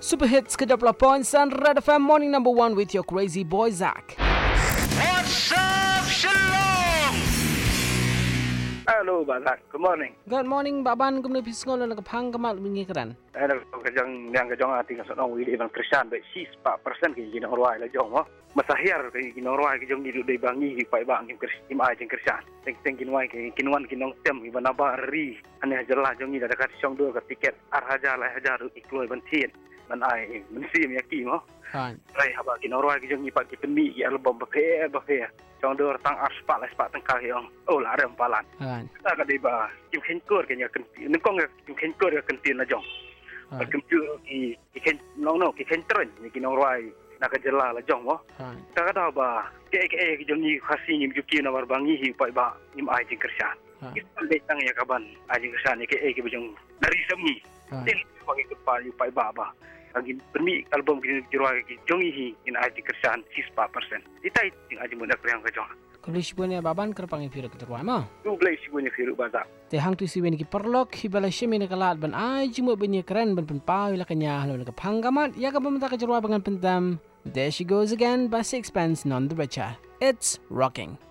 Super Hits ke-20.9 Red FM Morning Number 1 with your crazy boy Zach. What's up, Shalom? Hello, Bazak. Good morning. Good morning, Baban. Kung napisngol na kapang kamal mengikiran. Ano kajang yang kajang ati ka sa wili bang Christian be 6% kay ginorway la jong mo. Masahir kay ginorway kajang di day bangi pai bang Christian ai jeng Christian. Teng kinwai kay kinwan kinong tem ibana bari. Ane jela jong ni dekat song do ka tiket arhaja la hajar ikloi bantin. Man ai mensi mi aki mo. Han. Rai haba ginorway kajang ni pak kitemi album bafe. Trong đưa tăng asphalt tăng cao hiệu là rầm palan. Ta cái đấy bà chịu khen cưa cái nhà cần nếu con chịu khen cưa cái cần tiền là jong. Cần chưa thì khen nó cái khen trơn như cái nó rồi là cái jela là jong mo. Ta cái đó bà cái jong như khasi như chụp kia nó vào bangi hi pai ba như ai chính kerja. Kita lấy tăng ya kaban ai chính kerja cái jong dari semi. Tin bagi kepa yu pai ba ba. Angin permi album kini jurai jongi hi in aji kerjaan 6%. Kita itu aji muda kerjaan kerjaan. Kalau sibunya Baban kerpang ifiru keterwa ma. Tu beli sibunya firu bazar. Tehang tu sibunya ki perlok hibala shemi kalat ban aji mu benya keren ban penpau la kanya lo ka panggamat ya ka pementa kejerwa bangan pentam. There she goes again by sixpence none the richer. It's rocking.